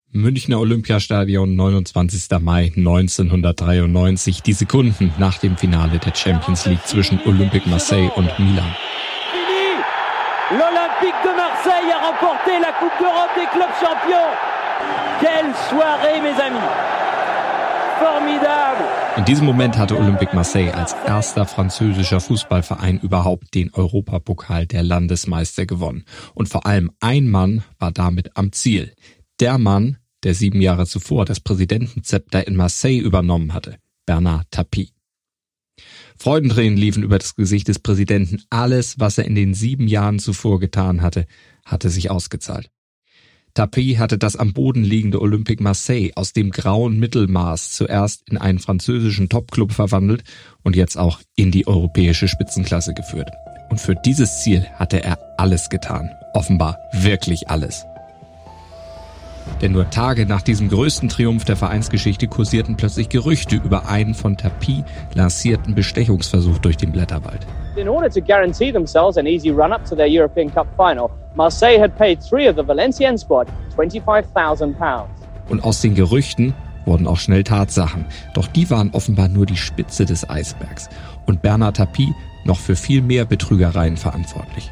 Münchner Olympiastadion, 29. Mai 1993, die Sekunden nach dem Finale der Champions League zwischen Olympique Marseille und Milan. L'Olympique de Marseille a remporté la Coupe d'Europe des clubs champions. Quelle soirée, mes amis. Formidable. In diesem Moment hatte Olympique Marseille als erster französischer Fußballverein überhaupt den Europapokal der Landesmeister gewonnen. Und vor allem ein Mann war damit am Ziel. Der Mann, der 7 Jahre zuvor das Präsidentenzepter in Marseille übernommen hatte, Bernard Tapie. Freudentränen liefen über das Gesicht des Präsidenten. Alles, was er in den 7 Jahren zuvor getan hatte, hatte sich ausgezahlt. Tapie hatte das am Boden liegende Olympique Marseille aus dem grauen Mittelmaß zuerst in einen französischen Topclub verwandelt und jetzt auch in die europäische Spitzenklasse geführt. Und für dieses Ziel hatte er alles getan. Offenbar wirklich alles. Denn nur Tage nach diesem größten Triumph der Vereinsgeschichte kursierten plötzlich Gerüchte über einen von Tapie lancierten Bestechungsversuch durch den Blätterwald. In order to guarantee themselves an easy run-up to their European Cup final, Marseille had paid 3 of the Valenciennes squad £25,000. Und aus den Gerüchten wurden auch schnell Tatsachen. Doch die waren offenbar nur die Spitze des Eisbergs. Und Bernard Tapie noch für viel mehr Betrügereien verantwortlich.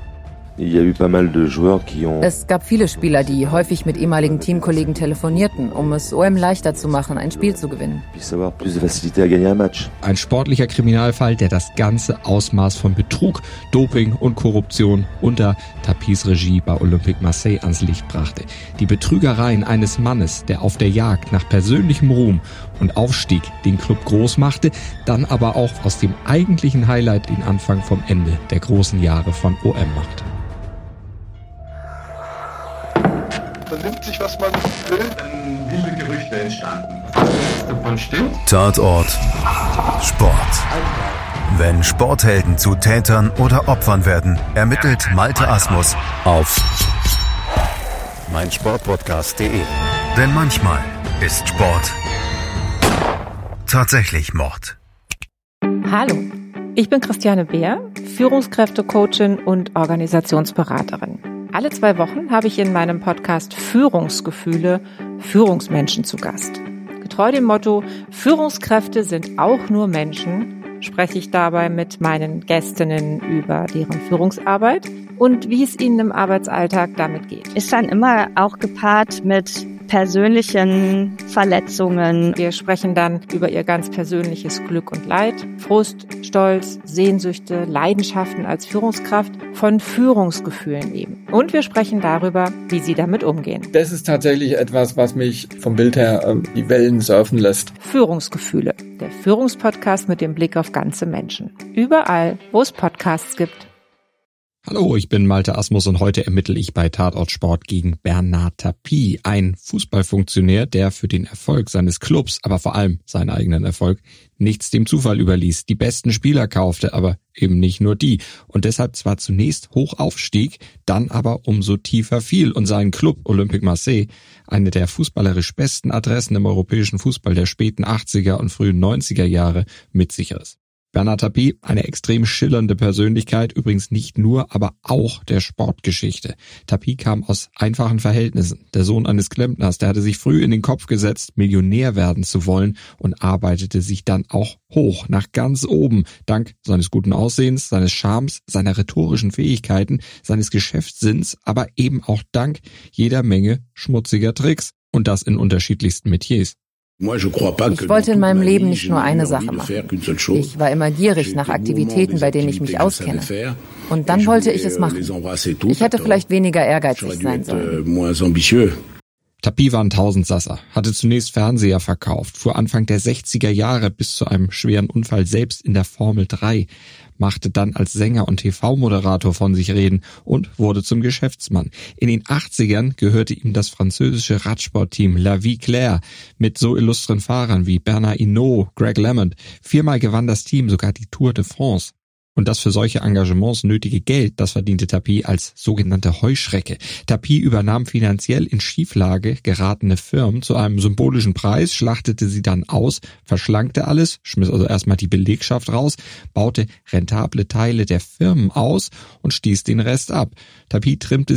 Es gab viele Spieler, die häufig mit ehemaligen Teamkollegen telefonierten, um es OM leichter zu machen, ein Spiel zu gewinnen. Ein sportlicher Kriminalfall, der das ganze Ausmaß von Betrug, Doping und Korruption unter Tapies Regie bei Olympique Marseille ans Licht brachte. Die Betrügereien eines Mannes, der auf der Jagd nach persönlichem Ruhm und Aufstieg den Club groß machte, dann aber auch aus dem eigentlichen Highlight den Anfang vom Ende der großen Jahre von OM machte. Man nimmt sich, was man will. Dann wilde Gerüchte entstanden. Was davon stimmt? Tatort Sport. Wenn Sporthelden zu Tätern oder Opfern werden, ermittelt Malte Asmus auf meinsportpodcast.de. Denn manchmal ist Sport tatsächlich Mord. Hallo, ich bin Christiane Beer, Führungskräftecoachin und Organisationsberaterin. Alle 2 Wochen habe ich in meinem Podcast Führungsgefühle Führungsmenschen zu Gast. Getreu dem Motto, Führungskräfte sind auch nur Menschen, spreche ich dabei mit meinen Gästinnen über deren Führungsarbeit und wie es ihnen im Arbeitsalltag damit geht. Ist dann immer auch gepaart mit persönlichen Verletzungen. Wir sprechen dann über ihr ganz persönliches Glück und Leid, Frust, Stolz, Sehnsüchte, Leidenschaften als Führungskraft, von Führungsgefühlen eben. Und wir sprechen darüber, wie sie damit umgehen. Das ist tatsächlich etwas, was mich vom Bild her die Wellen surfen lässt. Führungsgefühle, der Führungspodcast mit dem Blick auf ganze Menschen. Überall, wo es Podcasts gibt. Hallo, ich bin Malte Asmus und heute ermittle ich bei Tatort Sport gegen Bernard Tapie, ein Fußballfunktionär, der für den Erfolg seines Clubs, aber vor allem seinen eigenen Erfolg, nichts dem Zufall überließ, die besten Spieler kaufte, aber eben nicht nur die und deshalb zwar zunächst hoch aufstieg, dann aber umso tiefer fiel und seinen Club Olympique Marseille, eine der fußballerisch besten Adressen im europäischen Fußball der späten 80er und frühen 90er Jahre, mit sich riss. Bernard Tapie, eine extrem schillernde Persönlichkeit, übrigens nicht nur, aber auch der Sportgeschichte. Tapie kam aus einfachen Verhältnissen. Der Sohn eines Klempners, der hatte sich früh in den Kopf gesetzt, Millionär werden zu wollen und arbeitete sich dann auch hoch, nach ganz oben, dank seines guten Aussehens, seines Charmes, seiner rhetorischen Fähigkeiten, seines Geschäftssinns, aber eben auch dank jeder Menge schmutziger Tricks und das in unterschiedlichsten Metiers. Ich wollte in meinem Leben nicht nur eine Sache machen. Ich war immer gierig nach Aktivitäten, bei denen ich mich auskenne. Und dann wollte ich es machen. Ich hätte vielleicht weniger ehrgeizig sein sollen. Tapie war ein Tausendsasser, hatte zunächst Fernseher verkauft, fuhr Anfang der 60er Jahre bis zu einem schweren Unfall selbst in der Formel 3, machte dann als Sänger und TV-Moderator von sich reden und wurde zum Geschäftsmann. In den 80ern gehörte ihm das französische Radsportteam La Vie Claire mit so illustren Fahrern wie Bernard Hinault, Greg LeMond. 4-mal gewann das Team sogar die Tour de France. Und das für solche Engagements nötige Geld, das verdiente Tapie als sogenannte Heuschrecke. Tapie übernahm finanziell in Schieflage geratene Firmen zu einem symbolischen Preis, schlachtete sie dann aus, verschlankte alles, schmiss also erstmal die Belegschaft raus, baute rentable Teile der Firmen aus und stieß den Rest ab. Tapie trimmte sie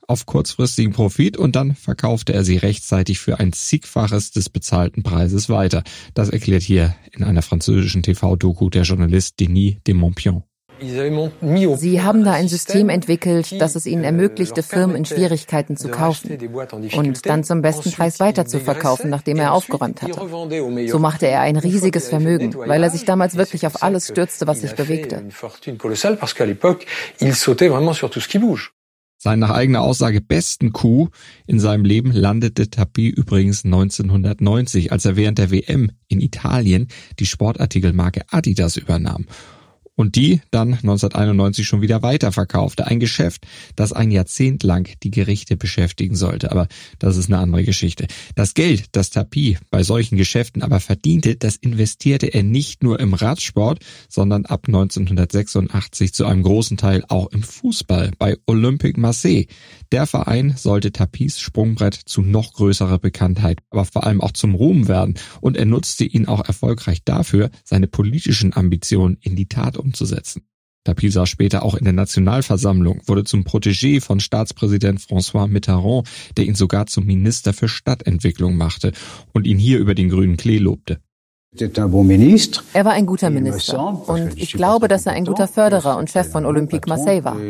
auf kurzfristigen Profit und dann verkaufte er sie rechtzeitig für ein Zigfaches des bezahlten Preises weiter. Das erklärt hier in einer französischen TV-Doku der Journalist Denis de Montpion. Sie haben da ein System entwickelt, das es ihnen ermöglichte, Firmen in Schwierigkeiten zu kaufen und dann zum besten Preis weiterzuverkaufen, nachdem er aufgeräumt hatte. So machte er ein riesiges Vermögen, weil er sich damals wirklich auf alles stürzte, was sich bewegte. Seinen nach eigener Aussage besten Coup in seinem Leben landete Tapie übrigens 1990, als er während der WM in Italien die Sportartikelmarke Adidas übernahm. Und die dann 1991 schon wieder weiterverkaufte. Ein Geschäft, das ein Jahrzehnt lang die Gerichte beschäftigen sollte. Aber das ist eine andere Geschichte. Das Geld, das Tapie bei solchen Geschäften aber verdiente, das investierte er nicht nur im Radsport, sondern ab 1986 zu einem großen Teil auch im Fußball bei Olympique Marseille. Der Verein sollte Tapies Sprungbrett zu noch größerer Bekanntheit, aber vor allem auch zum Ruhm werden. Und er nutzte ihn auch erfolgreich dafür, seine politischen Ambitionen in die Tat umzusetzen. Tapie saß später auch in der Nationalversammlung, wurde zum Protégé von Staatspräsident François Mitterrand, der ihn sogar zum Minister für Stadtentwicklung machte und ihn hier über den grünen Klee lobte. Er war ein guter Minister und ich glaube, dass er ein guter Förderer und Chef von Olympique Marseille war.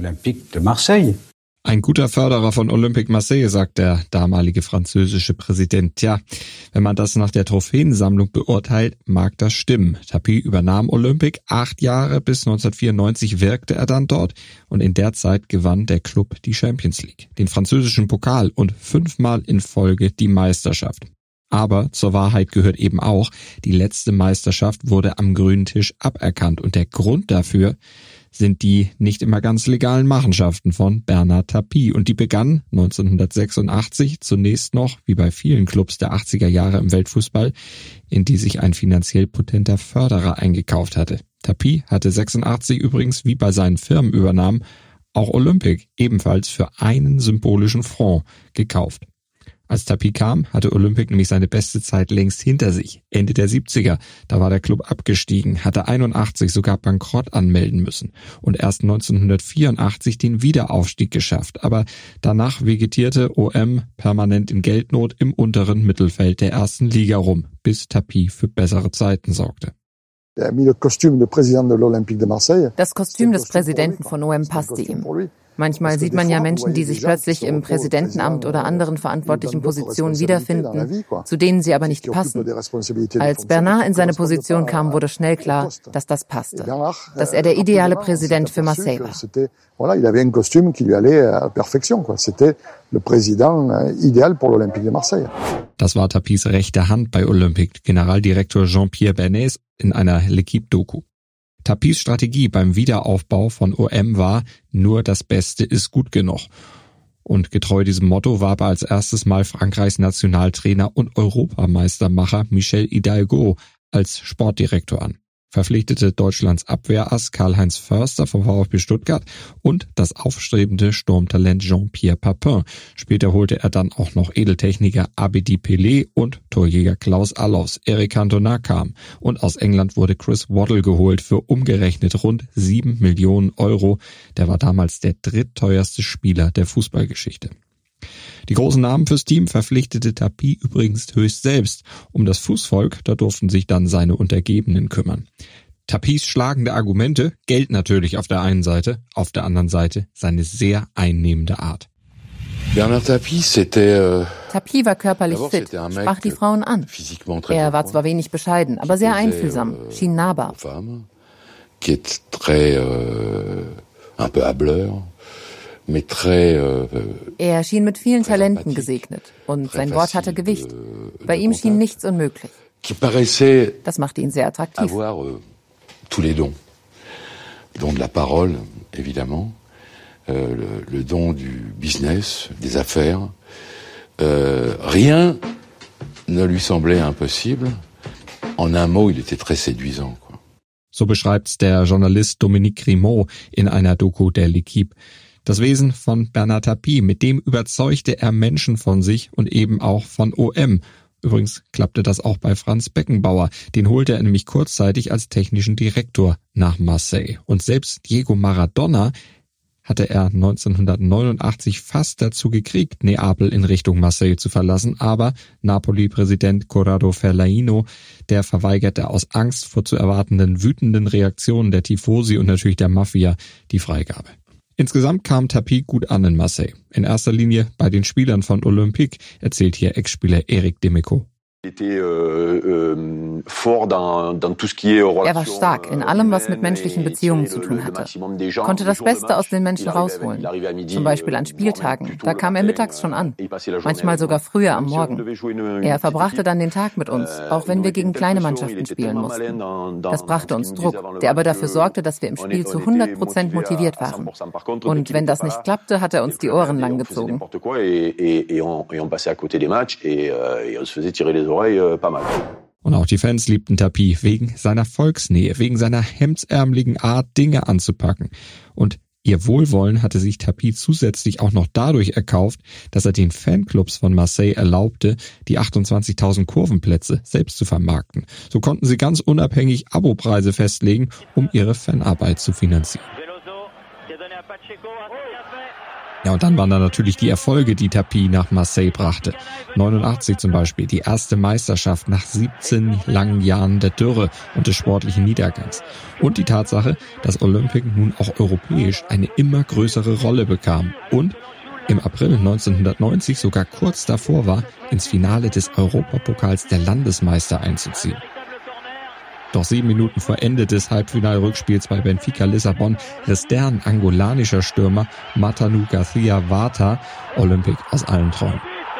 Ein guter Förderer von Olympique Marseille, sagt der damalige französische Präsident. Tja, wenn man das nach der Trophäensammlung beurteilt, mag das stimmen. Tapie übernahm Olympique 8 Jahre, bis 1994 wirkte er dann dort und in der Zeit gewann der Club die Champions League, den französischen Pokal und 5-mal in Folge die Meisterschaft. Aber zur Wahrheit gehört eben auch, die letzte Meisterschaft wurde am grünen Tisch aberkannt und der Grund dafür sind die nicht immer ganz legalen Machenschaften von Bernard Tapie. Und die begannen 1986 zunächst noch, wie bei vielen Clubs der 80er Jahre im Weltfußball, in die sich ein finanziell potenter Förderer eingekauft hatte. Tapie hatte 86 übrigens, wie bei seinen Firmenübernahmen, auch Olympique ebenfalls für einen symbolischen Franc gekauft. Als Tapie kam, hatte Olympique nämlich seine beste Zeit längst hinter sich. Ende der 70er, da war der Club abgestiegen, hatte 81 sogar Bankrott anmelden müssen und erst 1984 den Wiederaufstieg geschafft. Aber danach vegetierte OM permanent in Geldnot im unteren Mittelfeld der ersten Liga rum, bis Tapie für bessere Zeiten sorgte. Das Kostüm des Präsidenten von OM passte ihm. Manchmal sieht man ja Menschen, die sich plötzlich im Präsidentenamt oder anderen verantwortlichen Positionen wiederfinden, zu denen sie aber nicht passen. Als Bernard in seine Position kam, wurde schnell klar, dass das passte, dass er der ideale Präsident für Marseille war. Das war Tapies rechte Hand bei Olympique, Generaldirektor Jean-Pierre Bernays in einer L'Équipe-Doku. Tapies Strategie beim Wiederaufbau von OM war, nur das Beste ist gut genug. Und getreu diesem Motto warb als erstes Mal Frankreichs Nationaltrainer und Europameistermacher Michel Hidalgo als Sportdirektor an. Verpflichtete Deutschlands Abwehrass Karl-Heinz Förster vom VfB Stuttgart und das aufstrebende Sturmtalent Jean-Pierre Papin. Später holte er dann auch noch Edeltechniker Abedi Pelé und Torjäger Klaus Allofs. Eric Cantona kam und aus England wurde Chris Waddle geholt für umgerechnet rund 7 Millionen Euro. Der war damals der drittteuerste Spieler der Fußballgeschichte. Die großen Namen fürs Team verpflichtete Tapie übrigens höchst selbst. Um das Fußvolk, da durften sich dann seine Untergebenen kümmern. Tapies schlagende Argumente, Geld natürlich auf der einen Seite, auf der anderen Seite seine sehr einnehmende Art. Tapie war körperlich fit, sprach die Frauen an. Er war zwar wenig bescheiden, aber sehr einfühlsam, schien nahbar. Er schien mit vielen Talenten gesegnet und sein Wort hatte Gewicht. Bei ihm schien nichts unmöglich. Das machte ihn sehr attraktiv. Tous les dons. Don de la parole, évidemment, le don du business, des affaires. Rien ne lui semblait impossible. En un mot, il était très séduisant. So beschreibt's der Journalist Dominique Grimaud in einer Doku der L'Équipe. Das Wesen von Bernard Tapie, mit dem überzeugte er Menschen von sich und eben auch von OM. Übrigens klappte das auch bei Franz Beckenbauer. Den holte er nämlich kurzzeitig als technischen Direktor nach Marseille. Und selbst Diego Maradona hatte er 1989 fast dazu gekriegt, Neapel in Richtung Marseille zu verlassen, aber Napoli-Präsident Corrado Fellaino, der verweigerte aus Angst vor zu erwartenden wütenden Reaktionen der Tifosi und natürlich der Mafia die Freigabe. Insgesamt kam Tapie gut an in Marseille. In erster Linie bei den Spielern von Olympique, erzählt hier Ex-Spieler Eric Demeco. Er war stark in allem, was mit menschlichen Beziehungen zu tun hatte. Konnte das Beste aus den Menschen rausholen. Zum Beispiel an Spieltagen. Da kam er mittags schon an. Manchmal sogar früher am Morgen. Er verbrachte dann den Tag mit uns, auch wenn wir gegen kleine Mannschaften spielen mussten. Das brachte uns Druck, der aber dafür sorgte, dass wir im Spiel zu 100% motiviert waren. Und wenn das nicht klappte, hat er uns die Ohren lang gezogen. Und auch die Fans liebten Tapie wegen seiner Volksnähe, wegen seiner hemdsärmeligen Art, Dinge anzupacken. Und ihr Wohlwollen hatte sich Tapie zusätzlich auch noch dadurch erkauft, dass er den Fanclubs von Marseille erlaubte, die 28.000 Kurvenplätze selbst zu vermarkten. So konnten sie ganz unabhängig Abopreise festlegen, um ihre Fanarbeit zu finanzieren. Ja, und dann waren da natürlich die Erfolge, die Tapie nach Marseille brachte. 89 zum Beispiel, die erste Meisterschaft nach 17 langen Jahren der Dürre und des sportlichen Niedergangs. Und die Tatsache, dass Olympique nun auch europäisch eine immer größere Rolle bekam und im April 1990 sogar kurz davor war, ins Finale des Europapokals der Landesmeister einzuziehen. Doch 7 Minuten vor Ende des Halbfinalrückspiels bei Benfica Lissabon riss deren angolanischer Stürmer Matanu Garcia Vata Olympique aus allen Träumen.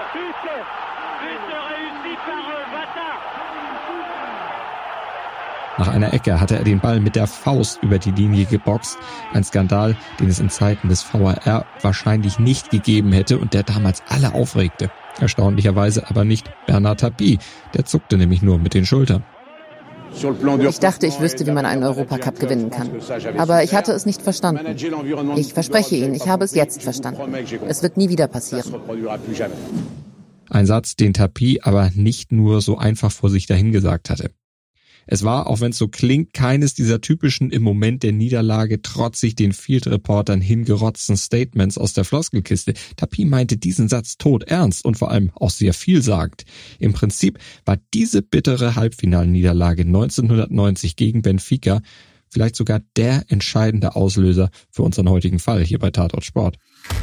Nach einer Ecke hatte er den Ball mit der Faust über die Linie geboxt. Ein Skandal, den es in Zeiten des VAR wahrscheinlich nicht gegeben hätte und der damals alle aufregte. Erstaunlicherweise aber nicht Bernard Tapie, der zuckte nämlich nur mit den Schultern. Ich dachte, ich wüsste, wie man einen Europacup gewinnen kann. Aber ich hatte es nicht verstanden. Ich verspreche Ihnen, ich habe es jetzt verstanden. Es wird nie wieder passieren. Ein Satz, den Tapie aber nicht nur so einfach vor sich dahingesagt hatte. Es war, auch wenn es so klingt, keines dieser typischen im Moment der Niederlage trotzig den Field-Reportern hingerotzten Statements aus der Floskelkiste. Tapie meinte diesen Satz todernst und vor allem auch sehr vielsagend. Im Prinzip war diese bittere Halbfinalniederlage 1990 gegen Benfica vielleicht sogar der entscheidende Auslöser für unseren heutigen Fall hier bei Tatort Sport.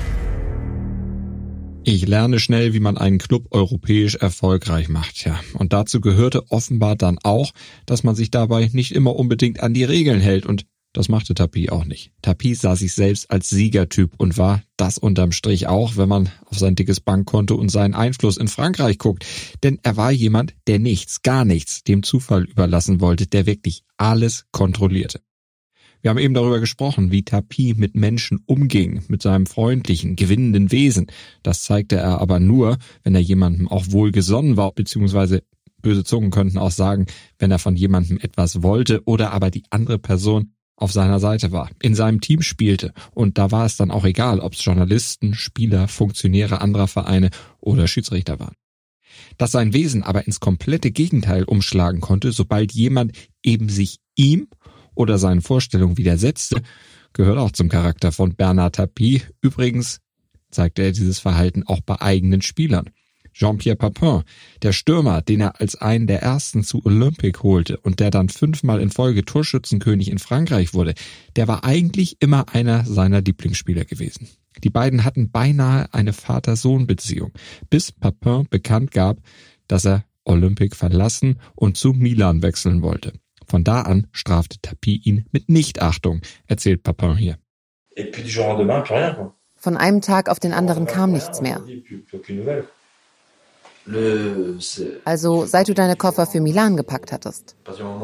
Ich lerne schnell, wie man einen Club europäisch erfolgreich macht, ja. Und dazu gehörte offenbar dann auch, dass man sich dabei nicht immer unbedingt an die Regeln hält und das machte Tapie auch nicht. Tapie sah sich selbst als Siegertyp und war das unterm Strich auch, wenn man auf sein dickes Bankkonto und seinen Einfluss in Frankreich guckt. Denn er war jemand, der nichts, gar nichts dem Zufall überlassen wollte, der wirklich alles kontrollierte. Wir haben eben darüber gesprochen, wie Tapie mit Menschen umging, mit seinem freundlichen, gewinnenden Wesen. Das zeigte er aber nur, wenn er jemandem auch wohlgesonnen war, beziehungsweise böse Zungen könnten auch sagen, wenn er von jemandem etwas wollte oder aber die andere Person auf seiner Seite war, in seinem Team spielte. Und da war es dann auch egal, ob es Journalisten, Spieler, Funktionäre anderer Vereine oder Schiedsrichter waren. Dass sein Wesen aber ins komplette Gegenteil umschlagen konnte, sobald jemand eben sich ihm oder seinen Vorstellungen widersetzte, gehört auch zum Charakter von Bernard Tapie. Übrigens zeigte er dieses Verhalten auch bei eigenen Spielern. Jean-Pierre Papin, der Stürmer, den er als einen der ersten zu Olympique holte und der dann 5-mal in Folge Torschützenkönig in Frankreich wurde, der war eigentlich immer einer seiner Lieblingsspieler gewesen. Die beiden hatten beinahe eine Vater-Sohn-Beziehung, bis Papin bekannt gab, dass er Olympique verlassen und zu Milan wechseln wollte. Von da an strafte Tapie ihn mit Nichtachtung, erzählt Papin hier. Von einem Tag auf den anderen kam nichts mehr. Also, seit du deine Koffer für Milan gepackt hattest?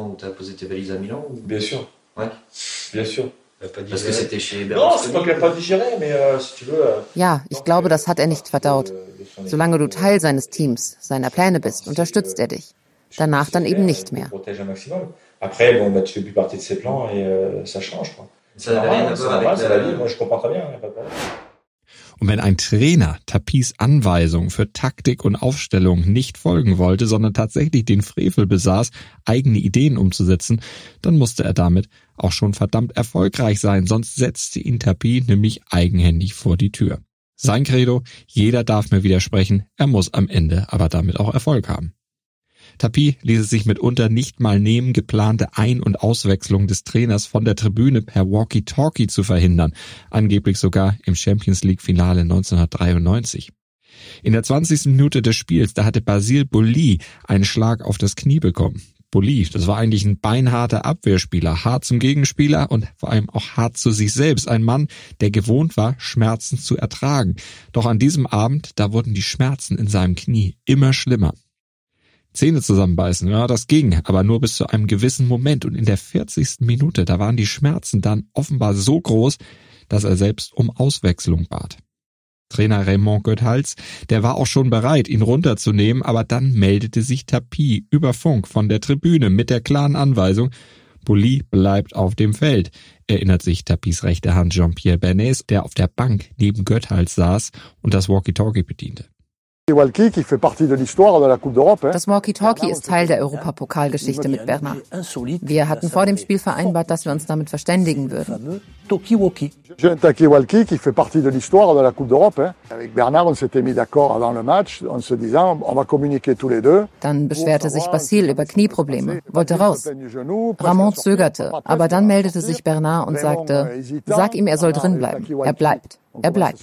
Ja, ich glaube, das hat er nicht verdaut. Solange du Teil seines Teams, seiner Pläne bist, unterstützt er dich. Danach dann eben nicht mehr. Und wenn ein Trainer Tapis Anweisungen für Taktik und Aufstellung nicht folgen wollte, sondern tatsächlich den Frevel besaß, eigene Ideen umzusetzen, dann musste er damit auch schon verdammt erfolgreich sein, sonst setzte ihn Tapis nämlich eigenhändig vor die Tür. Sein Credo, jeder darf mir widersprechen, er muss am Ende aber damit auch Erfolg haben. Tapis ließ es sich mitunter nicht mal nehmen, geplante Ein- und Auswechslung des Trainers von der Tribüne per Walkie-Talkie zu verhindern, angeblich sogar im Champions-League-Finale 1993. In der 20. Minute des Spiels, da hatte Basile Boli einen Schlag auf das Knie bekommen. Boli, das war eigentlich ein beinharter Abwehrspieler, hart zum Gegenspieler und vor allem auch hart zu sich selbst. Ein Mann, der gewohnt war, Schmerzen zu ertragen. Doch an diesem Abend, da wurden die Schmerzen in seinem Knie immer schlimmer. Zähne zusammenbeißen, ja, das ging, aber nur bis zu einem gewissen Moment. Und in der 40. Minute, da waren die Schmerzen dann offenbar so groß, dass er selbst um Auswechslung bat. Trainer Raymond Goethals, der war auch schon bereit, ihn runterzunehmen, aber dann meldete sich Tapis über Funk von der Tribüne mit der klaren Anweisung, Boli bleibt auf dem Feld, erinnert sich Tapis rechte Hand Jean-Pierre Bernays, der auf der Bank neben Goethals saß und das Walkie-Talkie bediente. Das Walkie-Talkie ist Teil der Europapokalgeschichte mit Bernard. Wir hatten vor dem Spiel vereinbart, dass wir uns damit verständigen würden. Dann beschwerte sich Basile über Knieprobleme, wollte raus. Ramon zögerte, aber dann meldete sich Bernard und sagte, sag ihm, er soll drin bleiben. Er bleibt. Er bleibt.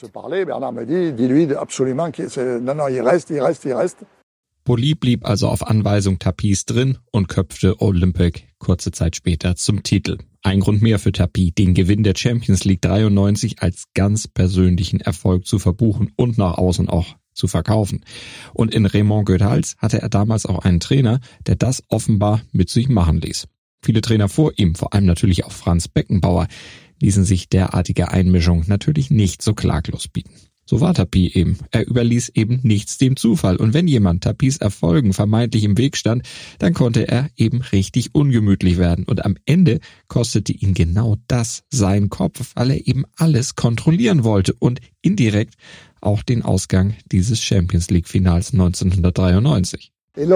Boli blieb also auf Anweisung Tapis drin und köpfte Olympique kurze Zeit später zum Titel. Ein Grund mehr für Tapis, den Gewinn der Champions League 93 als ganz persönlichen Erfolg zu verbuchen und nach außen auch zu verkaufen. Und in Raymond Goethals hatte er damals auch einen Trainer, der das offenbar mit sich machen ließ. Viele Trainer vor ihm, vor allem natürlich auch Franz Beckenbauer, ließen sich derartige Einmischung natürlich nicht so klaglos bieten. So war Tapis eben. Er überließ eben nichts dem Zufall. Und wenn jemand Tapis Erfolgen vermeintlich im Weg stand, dann konnte er eben richtig ungemütlich werden. Und am Ende kostete ihn genau das seinen Kopf, weil er eben alles kontrollieren wollte und indirekt auch den Ausgang dieses Champions-League-Finals 1993.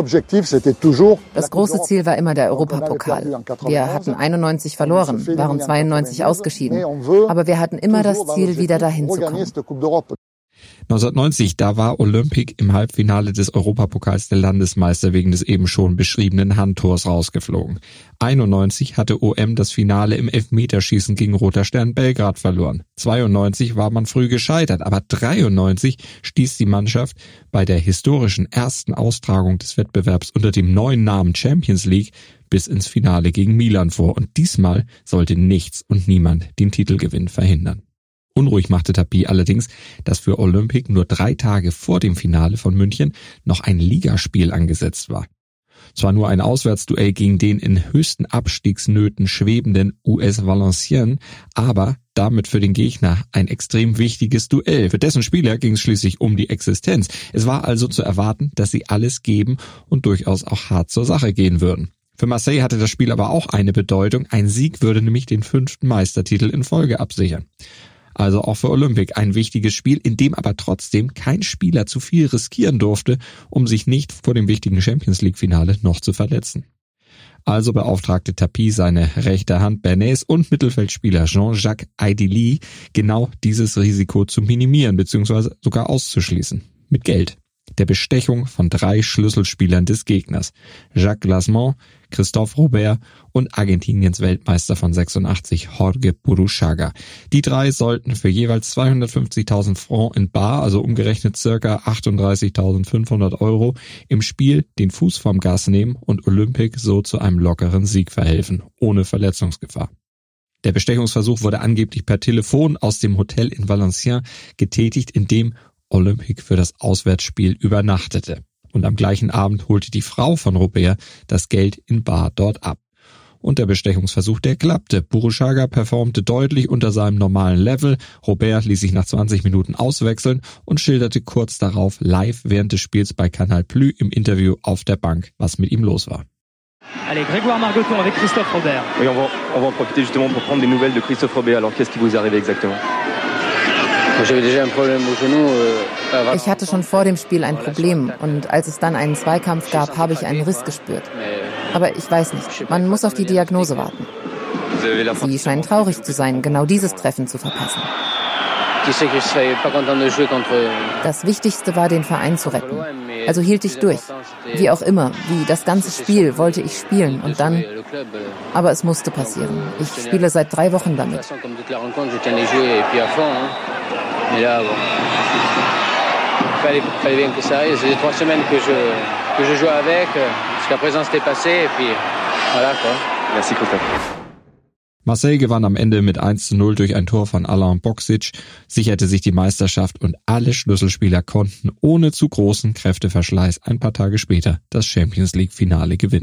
Das große Ziel war immer der Europapokal. Wir hatten 91 verloren, waren 92 ausgeschieden, aber wir hatten immer das Ziel, wieder dahin zu kommen. 1990, da war Olympique im Halbfinale des Europapokals der Landesmeister wegen des eben schon beschriebenen Handtors rausgeflogen. 91 hatte OM das Finale im Elfmeterschießen gegen Roter Stern Belgrad verloren. 92 war man früh gescheitert, aber 93 stieß die Mannschaft bei der historischen ersten Austragung des Wettbewerbs unter dem neuen Namen Champions League bis ins Finale gegen Milan vor. Und diesmal sollte nichts und niemand den Titelgewinn verhindern. Unruhig machte Tapis allerdings, dass für Olympique nur 3 Tage vor dem Finale von München noch ein Ligaspiel angesetzt war. Zwar nur ein Auswärtsduell gegen den in höchsten Abstiegsnöten schwebenden US Valenciennes, aber damit für den Gegner ein extrem wichtiges Duell. Für dessen Spieler ging es schließlich um die Existenz. Es war also zu erwarten, dass sie alles geben und durchaus auch hart zur Sache gehen würden. Für Marseille hatte das Spiel aber auch eine Bedeutung. Ein Sieg würde nämlich den 5. Meistertitel in Folge absichern. Also auch für Olympique ein wichtiges Spiel, in dem aber trotzdem kein Spieler zu viel riskieren durfte, um sich nicht vor dem wichtigen Champions-League-Finale noch zu verletzen. Also beauftragte Tapis seine rechte Hand Bernays und Mittelfeldspieler Jean-Jacques Aidili, genau dieses Risiko zu minimieren bzw. sogar auszuschließen. Mit Geld. Der Bestechung von 3 Schlüsselspielern des Gegners. Jacques Glasman, Christophe Robert und Argentiniens Weltmeister von 86, Jorge Burruchaga. Die 3 sollten für jeweils 250.000 Francs in bar, also umgerechnet circa 38.500 Euro, im Spiel den Fuß vom Gas nehmen und Olympique so zu einem lockeren Sieg verhelfen, ohne Verletzungsgefahr. Der Bestechungsversuch wurde angeblich per Telefon aus dem Hotel in Valenciennes getätigt, in dem Olympique für das Auswärtsspiel übernachtete. Und am gleichen Abend holte die Frau von Robert das Geld in bar dort ab. Und der Bestechungsversuch, der klappte. Burruchaga performte deutlich unter seinem normalen Level. Robert ließ sich nach 20 Minuten auswechseln und schilderte kurz darauf live während des Spiels bei Canal Plus im Interview auf der Bank, was mit ihm los war. Allez, Grégoire Margoton avec Christophe Robert. Oui, on va en profiter justement pour prendre des nouvelles de Christophe Robert. Alors, qu'est-ce qui vous est arrivé exactement? Ich hatte schon vor dem Spiel ein Problem und als es dann einen Zweikampf gab, habe ich einen Riss gespürt. Aber ich weiß nicht, man muss auf die Diagnose warten. Sie scheinen traurig zu sein, genau dieses Treffen zu verpassen. Das Wichtigste war, den Verein zu retten. Also hielt ich durch. Wie auch immer, wie das ganze Spiel wollte ich spielen und dann... Aber es musste passieren. Ich spiele seit 3 Wochen damit. Marseille gewann am Ende mit 1:0 durch ein Tor von Alain Boksic, sicherte sich die Meisterschaft und alle Schlüsselspieler konnten ohne zu großen Kräfteverschleiß ein paar Tage später das Champions-League-Finale gewinnen.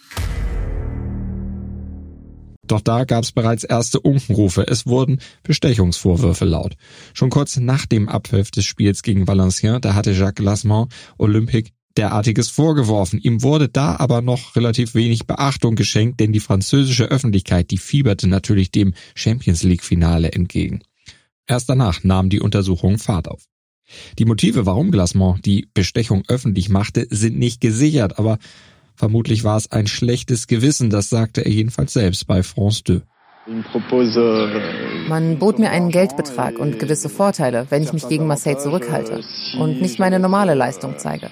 Doch da gab es bereits erste Unkenrufe. Es wurden Bestechungsvorwürfe laut. Schon kurz nach dem Abpfiff des Spiels gegen Valenciennes, da hatte Jacques Glassman Olympique derartiges vorgeworfen. Ihm wurde da aber noch relativ wenig Beachtung geschenkt, denn die französische Öffentlichkeit, die fieberte natürlich dem Champions-League-Finale entgegen. Erst danach nahm die Untersuchung Fahrt auf. Die Motive, warum Glassman die Bestechung öffentlich machte, sind nicht gesichert, aber vermutlich war es ein schlechtes Gewissen, das sagte er jedenfalls selbst bei France 2. Man bot mir einen Geldbetrag und gewisse Vorteile, wenn ich mich gegen Marseille zurückhalte und nicht meine normale Leistung zeige.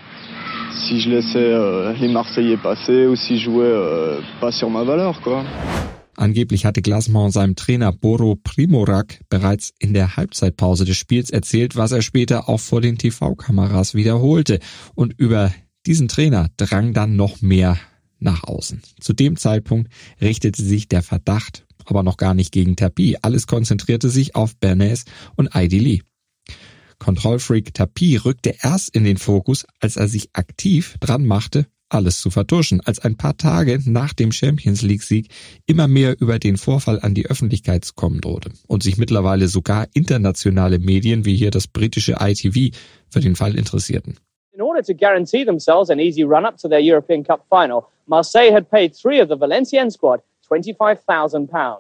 Si je laissais les Marseillais passer ou si je jouais pas sur ma valeur, quoi. Angeblich hatte Glassman seinem Trainer Boro Primorac bereits in der Halbzeitpause des Spiels erzählt, was er später auch vor den TV-Kameras wiederholte. Und über diesen Trainer drang dann noch mehr nach außen. Zu dem Zeitpunkt richtete sich der Verdacht aber noch gar nicht gegen Tapie. Alles konzentrierte sich auf Bernays und Aidili. Kontrollfreak Tapie rückte erst in den Fokus, als er sich aktiv dran machte, alles zu vertuschen, als ein paar Tage nach dem Champions-League-Sieg immer mehr über den Vorfall an die Öffentlichkeit zu kommen drohte und sich mittlerweile sogar internationale Medien wie hier das britische ITV für den Fall interessierten. In order to guarantee themselves an easy run-up to their European Cup final, Marseille had paid 3 of the Valenciennes squad £25,000.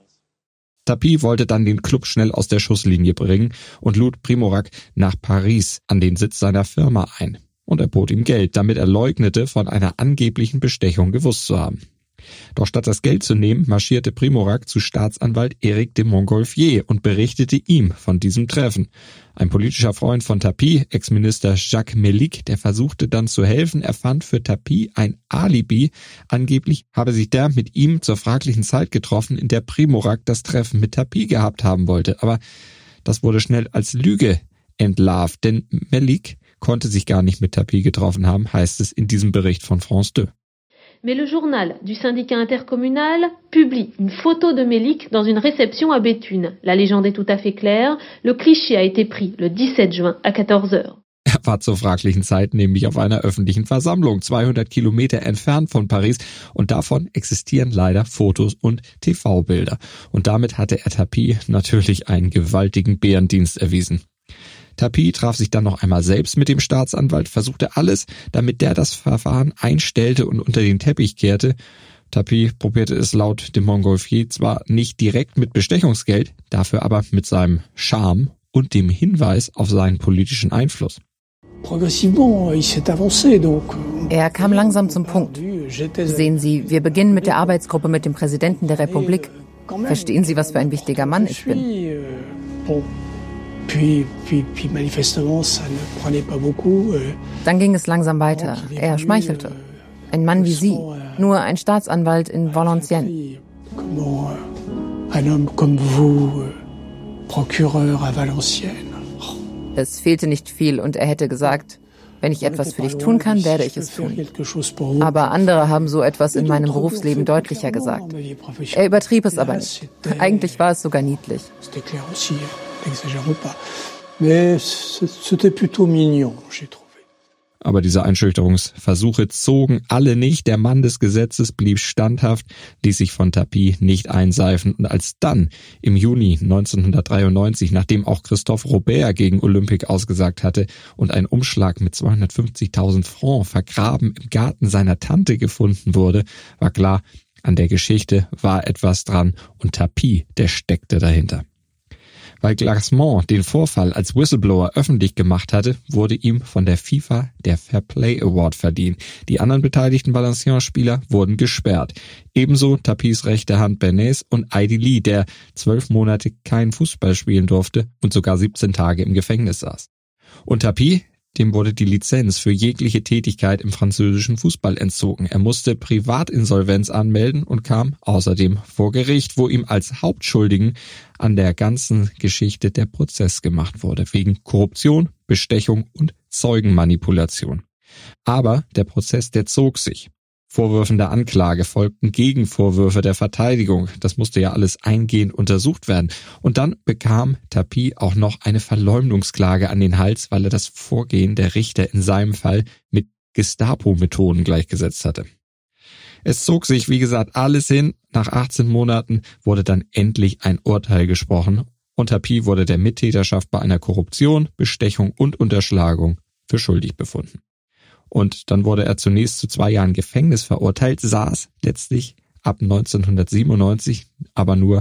Tapie wollte dann den Club schnell aus der Schusslinie bringen und lud Primorac nach Paris an den Sitz seiner Firma ein. Und er bot ihm Geld, damit er leugnete, von einer angeblichen Bestechung gewusst zu haben. Doch statt das Geld zu nehmen, marschierte Primorac zu Staatsanwalt Éric de Montgolfier und berichtete ihm von diesem Treffen. Ein politischer Freund von Tapie, Ex-Minister Jacques Mélic, der versuchte dann zu helfen, erfand für Tapie ein Alibi. Angeblich habe sich der mit ihm zur fraglichen Zeit getroffen, in der Primorac das Treffen mit Tapie gehabt haben wollte. Aber das wurde schnell als Lüge entlarvt, denn Mélic konnte sich gar nicht mit Tapie getroffen haben, heißt es in diesem Bericht von France 2. Mais le journal du syndicat intercommunal publie une photo de Mélic dans une réception à Béthune. La légende est tout à fait claire. Le cliché a été pris le 17 juin à 14h. Er war zur fraglichen Zeit nämlich auf einer öffentlichen Versammlung, 200 Kilometer entfernt von Paris, und davon existieren leider Fotos und TV-Bilder. Und damit hatte er Tapie natürlich einen gewaltigen Bärendienst erwiesen. Tapie traf sich dann noch einmal selbst mit dem Staatsanwalt, versuchte alles, damit der das Verfahren einstellte und unter den Teppich kehrte. Tapie probierte es laut de Montgolfier zwar nicht direkt mit Bestechungsgeld, dafür aber mit seinem Charme und dem Hinweis auf seinen politischen Einfluss. Er kam langsam zum Punkt. Sehen Sie, wir beginnen mit der Arbeitsgruppe mit dem Präsidenten der Republik. Verstehen Sie, was für ein wichtiger Mann ich bin? Dann ging es langsam weiter. Er schmeichelte. Ein Mann wie Sie, nur ein Staatsanwalt in Valenciennes. Es fehlte nicht viel und er hätte gesagt, wenn ich etwas für dich tun kann, werde ich es tun. Aber andere haben so etwas in meinem Berufsleben deutlicher gesagt. Er übertrieb es aber nicht. Eigentlich war es sogar niedlich. Aber diese Einschüchterungsversuche zogen alle nicht. Der Mann des Gesetzes blieb standhaft, ließ sich von Tapie nicht einseifen. Und als dann im Juni 1993, nachdem auch Christophe Robert gegen Olympique ausgesagt hatte und ein Umschlag mit 250.000 Francs vergraben im Garten seiner Tante gefunden wurde, war klar, an der Geschichte war etwas dran und Tapie, der steckte dahinter. Weil Glassman den Vorfall als Whistleblower öffentlich gemacht hatte, wurde ihm von der FIFA der Fair Play Award verliehen. Die anderen beteiligten Valenciennes-Spieler wurden gesperrt. Ebenso Tapis rechte Hand Bernays und Heidi Lee, der 12 Monate keinen Fußball spielen durfte und sogar 17 Tage im Gefängnis saß. Und Tapis, dem wurde die Lizenz für jegliche Tätigkeit im französischen Fußball entzogen. Er musste Privatinsolvenz anmelden und kam außerdem vor Gericht, wo ihm als Hauptschuldigen an der ganzen Geschichte der Prozess gemacht wurde, wegen Korruption, Bestechung und Zeugenmanipulation. Aber der Prozess, der zog sich. Vorwürfen der Anklage folgten Gegenvorwürfe der Verteidigung. Das musste ja alles eingehend untersucht werden. Und dann bekam Tapis auch noch eine Verleumdungsklage an den Hals, weil er das Vorgehen der Richter in seinem Fall mit Gestapo-Methoden gleichgesetzt hatte. Es zog sich, wie gesagt, alles hin. Nach 18 Monaten wurde dann endlich ein Urteil gesprochen und Tapis wurde der Mittäterschaft bei einer Korruption, Bestechung und Unterschlagung für schuldig befunden. Und dann wurde er zunächst zu 2 Jahren Gefängnis verurteilt, saß letztlich ab 1997 aber nur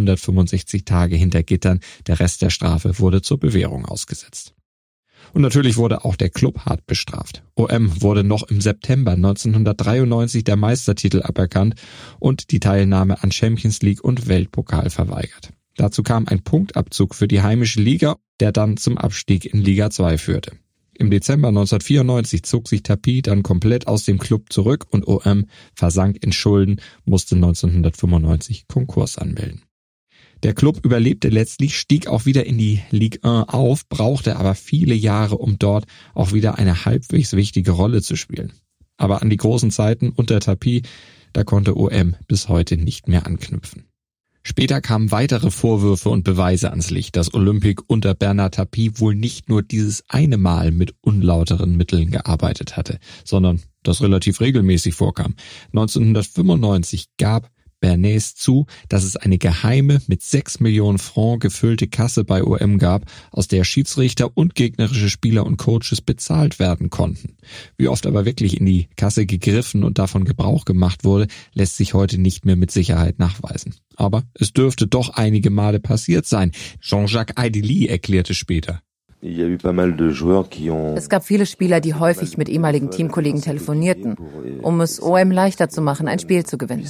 165 Tage hinter Gittern. Der Rest der Strafe wurde zur Bewährung ausgesetzt. Und natürlich wurde auch der Club hart bestraft. OM wurde noch im September 1993 der Meistertitel aberkannt und die Teilnahme an Champions League und Weltpokal verweigert. Dazu kam ein Punktabzug für die heimische Liga, der dann zum Abstieg in Liga 2 führte. Im Dezember 1994 zog sich Tapis dann komplett aus dem Club zurück und OM versank in Schulden, musste 1995 Konkurs anmelden. Der Club überlebte letztlich, stieg auch wieder in die Ligue 1 auf, brauchte aber viele Jahre, um dort auch wieder eine halbwegs wichtige Rolle zu spielen. Aber an die großen Zeiten unter Tapis, da konnte OM bis heute nicht mehr anknüpfen. Später kamen weitere Vorwürfe und Beweise ans Licht, dass Olympique unter Bernard Tapis wohl nicht nur dieses eine Mal mit unlauteren Mitteln gearbeitet hatte, sondern das relativ regelmäßig vorkam. 1995 gab Bernays zu, dass es eine geheime, mit 6 Millionen Francs gefüllte Kasse bei OM gab, aus der Schiedsrichter und gegnerische Spieler und Coaches bezahlt werden konnten. Wie oft aber wirklich in die Kasse gegriffen und davon Gebrauch gemacht wurde, lässt sich heute nicht mehr mit Sicherheit nachweisen. Aber es dürfte doch einige Male passiert sein. Jean-Jacques Heidi Lee erklärte später: Es gab viele Spieler, die häufig mit ehemaligen Teamkollegen telefonierten, um es OM leichter zu machen, ein Spiel zu gewinnen.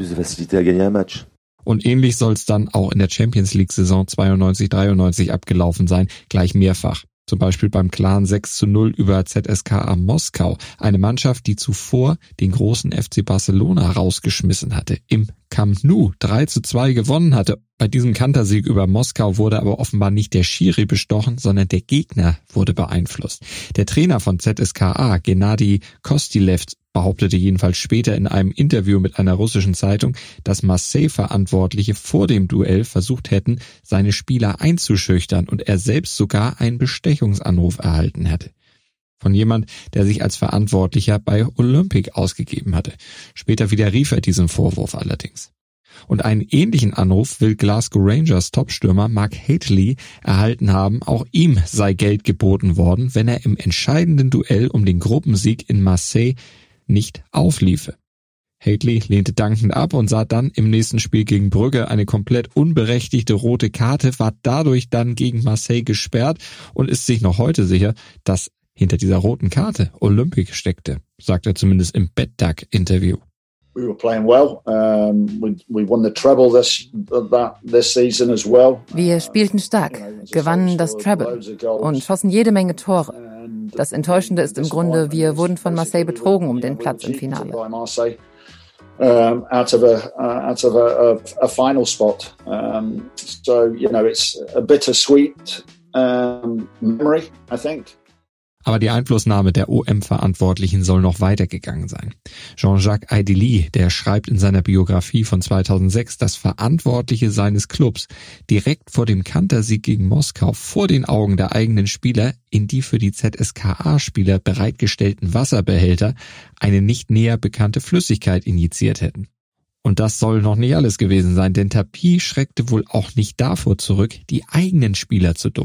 Und ähnlich soll es dann auch in der Champions League-Saison 92-93 abgelaufen sein, gleich mehrfach. Zum Beispiel beim klaren 6:0 über ZSKA Moskau, eine Mannschaft, die zuvor den großen FC Barcelona rausgeschmissen hatte, im Camp Nou 3:2 gewonnen hatte. Bei diesem Kantersieg über Moskau wurde aber offenbar nicht der Schiri bestochen, sondern der Gegner wurde beeinflusst. Der Trainer von ZSKA, Gennady Kostylev, behauptete jedenfalls später in einem Interview mit einer russischen Zeitung, dass Marseille-Verantwortliche vor dem Duell versucht hätten, seine Spieler einzuschüchtern und er selbst sogar einen Bestechungsanruf erhalten hätte. Von jemand, der sich als Verantwortlicher bei Olympique ausgegeben hatte. Später widerrief er diesen Vorwurf allerdings. Und einen ähnlichen Anruf will Glasgow Rangers Topstürmer Mark Hateley erhalten haben. Auch ihm sei Geld geboten worden, wenn er im entscheidenden Duell um den Gruppensieg in Marseille nicht aufliefe. Hateley lehnte dankend ab und sah dann im nächsten Spiel gegen Brügge eine komplett unberechtigte rote Karte, war dadurch dann gegen Marseille gesperrt und ist sich noch heute sicher, dass hinter dieser roten Karte Olympique steckte, sagt er zumindest im Bettag-Interview. We were playing well. We won the treble this season as well. Wir spielten stark, gewannen das Treble und schossen jede Menge Tore. Das Enttäuschende ist im Grunde, wir wurden von Marseille betrogen um den Platz im Finale. Out of a final spot. So, it's a bittersweet memory, I think. Aber die Einflussnahme der OM-Verantwortlichen soll noch weitergegangen sein. Jean-Jacques Heidi Lee, der schreibt in seiner Biografie von 2006, dass Verantwortliche seines Clubs direkt vor dem Kantersieg gegen Moskau vor den Augen der eigenen Spieler in die für die ZSKA-Spieler bereitgestellten Wasserbehälter eine nicht näher bekannte Flüssigkeit injiziert hätten. Und das soll noch nicht alles gewesen sein, denn Tapis schreckte wohl auch nicht davor zurück, die eigenen Spieler zu dopen.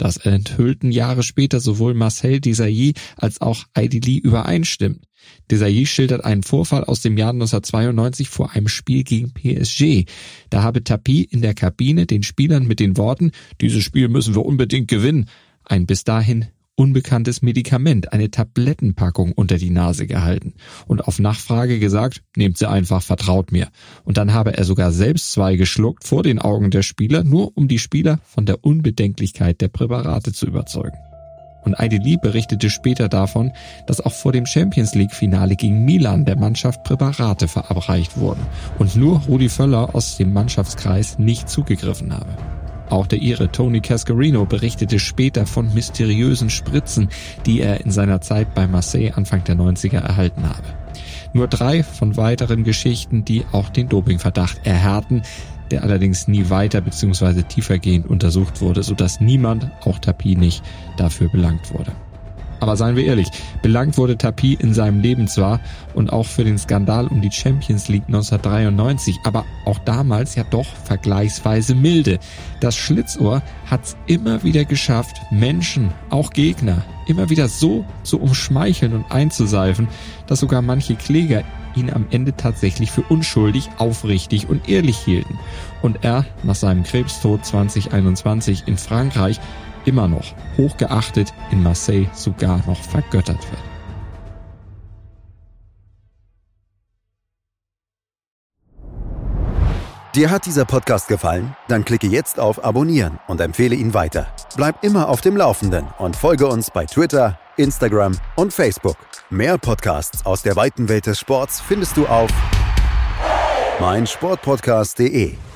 Das enthüllten Jahre später sowohl Marcel Desailly als auch Heidi Lee übereinstimmend. Desailly schildert einen Vorfall aus dem Jahr 1992 vor einem Spiel gegen PSG. Da habe Tapie in der Kabine den Spielern mit den Worten „Dieses Spiel müssen wir unbedingt gewinnen" ein bis dahin unbekanntes Medikament, eine Tablettenpackung unter die Nase gehalten und auf Nachfrage gesagt, nehmt sie einfach, vertraut mir. Und dann habe er sogar selbst 2 geschluckt vor den Augen der Spieler, nur um die Spieler von der Unbedenklichkeit der Präparate zu überzeugen. Und Heidi Lee berichtete später davon, dass auch vor dem Champions-League-Finale gegen Milan der Mannschaft Präparate verabreicht wurden und nur Rudi Völler aus dem Mannschaftskreis nicht zugegriffen habe. Auch der Ire Tony Cascarino berichtete später von mysteriösen Spritzen, die er in seiner Zeit bei Marseille Anfang der 90er erhalten habe. Nur 3 von weiteren Geschichten, die auch den Dopingverdacht erhärten, der allerdings nie weiter bzw. tiefergehend untersucht wurde, sodass niemand, auch Tapie nicht, dafür belangt wurde. Aber seien wir ehrlich, belangt wurde Tapie in seinem Leben zwar und auch für den Skandal um die Champions League 1993, aber auch damals ja doch vergleichsweise milde. Das Schlitzohr hat's immer wieder geschafft, Menschen, auch Gegner, immer wieder so zu umschmeicheln und einzuseifen, dass sogar manche Kläger ihn am Ende tatsächlich für unschuldig, aufrichtig und ehrlich hielten. Und er, nach seinem Krebstod 2021 in Frankreich, immer noch hochgeachtet, in Marseille sogar noch vergöttert wird. Dir hat dieser Podcast gefallen? Dann klicke jetzt auf Abonnieren und empfehle ihn weiter. Bleib immer auf dem Laufenden und folge uns bei Twitter, Instagram und Facebook. Mehr Podcasts aus der weiten Welt des Sports findest du auf meinsportpodcast.de.